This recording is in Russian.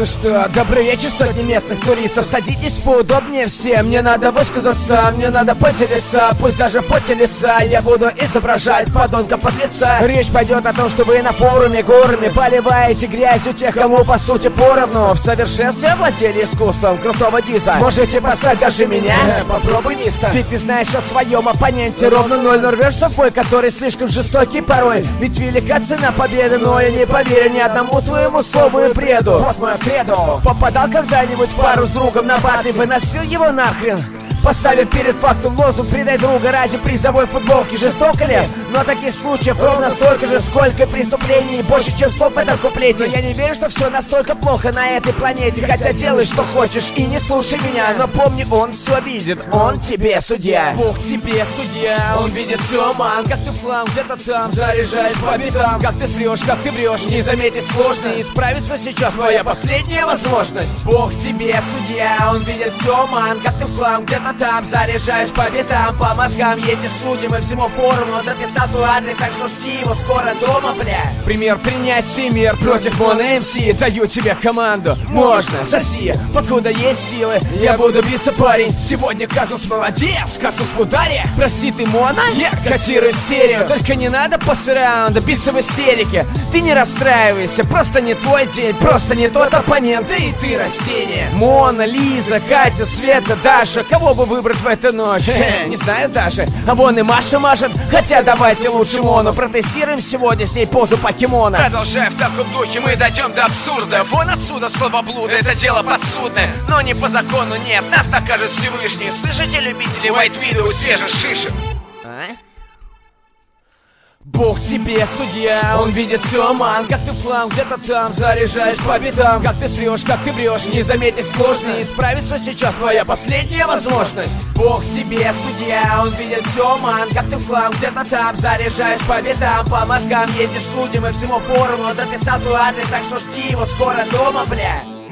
Ну что, добрый вечер, сотни местных туристов. Садитесь поудобнее все. Мне надо высказаться, мне надо поделиться. Пусть даже в поте лица я буду изображать подонка под лица. Речь пойдет о том, что вы на форуме горами поливаете грязью тех, кому по сути поровну. В совершенстве овладели искусством крутого диса. Сможете поставить даже меня? Попробуй низко. Ведь ты знаешь о своем оппоненте ровно ноль. Но рвешься в бой, который слишком жестокий порой. Ведь велика цена победы, но я не поверю ни одному твоему слову и бреду. Вот мое кредо. Попадал когда-нибудь в пару с другом на бат и выносил его нахрен? Поставив перед фактом лозунг «Предай друга ради призовой футболки». Жестоко ли? Но таких случаев ровно столько же, сколько преступлений. Больше, чем слов в этом куплете. Но я не верю, что все настолько плохо на этой планете. Хотя делай, что хочешь, и не слушай меня. Но помни, он все видит, он тебе судья. Бог тебе судья, он видит все, ман. Как ты в хлам, где-то там, заряжаешь по битам. Как ты срешь, как ты врешь, не заметить сложно. И исправиться сейчас твоя последняя возможность. Бог тебе судья, он видит все, ман. Как ты в хлам, где-то там, заряжаешь по битам, по мозгам едешь судим и всему форуму. Записал твой адрес, так что жди его скоро дома, бля. Пример принять мир против Моно МС. Даю тебе команду, можно, соси. Покуда есть силы, я буду биться, парень. Сегодня Казус молодец, Казус в ударе. Прости, ты Моно? Я кассирую серию. Только не надо после раунда биться в истерике. Ты не расстраивайся, просто не твой день. Просто не тот оппонент, да и ты растение. Мона, Лиза, Катя, Света, Даша. Кого бы выбрать в эту ночь? Не знаю даже. А вон и Маша машет. Хотя давайте лучше Мону протестируем сегодня с ней позу покемона. Продолжая в таком духе, мы дойдем до абсурда. Вон отсюда словоблуды, это дело подсудное. Но не по закону, нет, нас накажет Всевышний. Слышите, любители White Widow свежих шишек? Бог тебе судья, он видит все, ман. Как ты в хлам, где-то там, заряжаешь по битам. Как ты срешь, как ты врешь, не заметить сложно. И исправиться сейчас твоя последняя возможность. Бог тебе судья, он видит все, ман. Как ты в хлам, где-то там, заряжаешь по битам. По мозгам едешь судим и всему форуму. Записал твой адрес, так что жди его скоро дома, бля.